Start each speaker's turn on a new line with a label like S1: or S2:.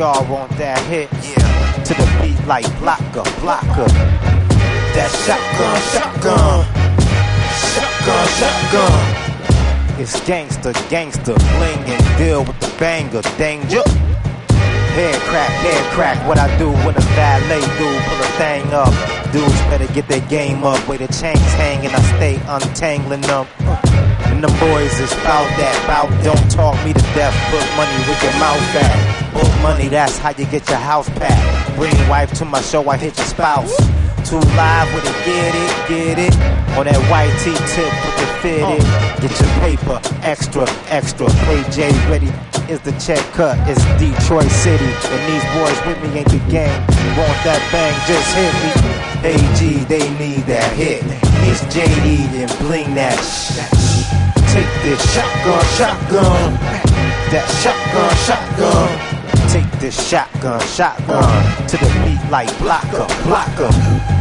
S1: y'all want that hit? Yeah. To the beat like blocker, blocker. That shotgun, shotgun. Shotgun, shotgun. It's gangster, gangster. Bling and deal with the banger. Danger. Head crack. What I do when a valet do, pull a thing up. Dudes better get their game up. Where the chains hanging, I stay untangling them. And the boys is bout that, bout don't talk me to death. Put money with your mouth at. Book money, that's how you get your house packed. Bring wife to my show, I hit your spouse. Too live with it, get it. On that white T-tip, put the fit in. Get your paper, extra. Pay J ready. Is the check cut, it's Detroit City. And these boys with me ain't the gang. Want that bang, just hit me. AG, they need that hit. It's JD and bling that shit. Take this shotgun. That shotgun. Take this shotgun. To the beat like blocker.